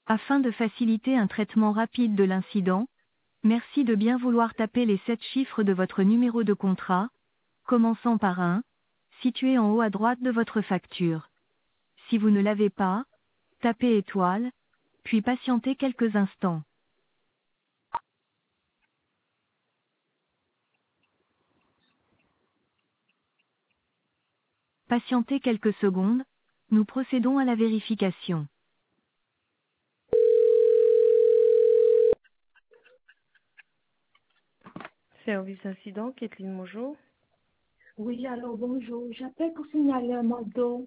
Afin de faciliter un traitement rapide de l'incident, merci de bien vouloir taper les 7 chiffres de votre numéro de contrat, commençant par 1, situé en haut à droite de votre facture. Si vous ne l'avez pas, tapez étoile, puis patientez quelques instants. Patientez quelques secondes, nous procédons à la vérification. Service incident, Kathleen, bonjour. Oui, alors bonjour. J'appelle pour signaler un mal d'eau.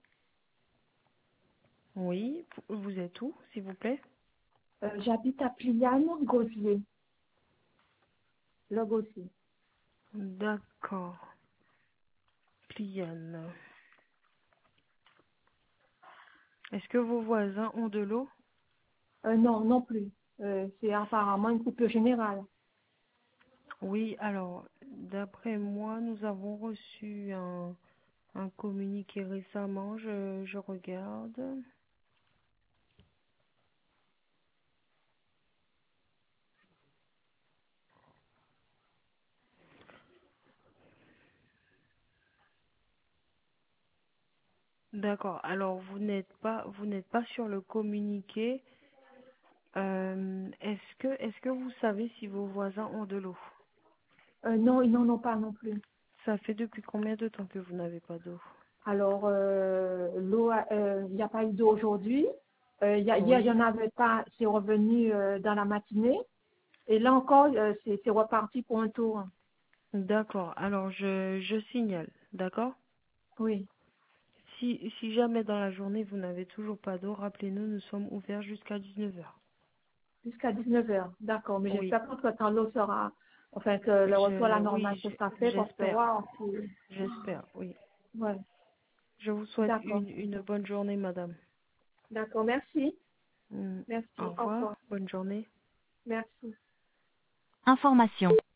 Oui, vous êtes où, s'il vous plaît? J'habite à Pliane, Gosier. Le Gosier. D'accord. Pliane. Est-ce que vos voisins ont de l'eau? Non, non plus. C'est apparemment une coupure générale. Oui, alors, d'après moi, nous avons reçu un communiqué récemment, je regarde. D'accord, alors vous n'êtes pas sur le communiqué. Est-ce que vous savez si vos voisins ont de l'eau? Non, ils n'en ont pas non plus. Ça fait depuis combien de temps que vous n'avez pas d'eau? Alors, l'eau, il n'y a pas eu d'eau aujourd'hui. Hier, il n'y en Oui, avait pas. C'est revenu dans la matinée. Et là encore, c'est reparti pour un tour. d'accord, alors je signale, d'accord? Oui, Si jamais dans la journée vous n'avez toujours pas d'eau, rappelez-nous, nous sommes ouverts jusqu'à 19 heures. jusqu'à 19 heures. D'accord. Mais Oui, j'espère qu'entre-temps, l'eau sera, enfin, que le retour à la normale oui, se sera fait pour j'espère, savoir si, j'espère, oui. ouais. Je vous souhaite D'accord. une bonne journée, madame. D'accord. Merci. Mm. Au Merci. Au revoir, revoir. bonne journée. Merci. Information.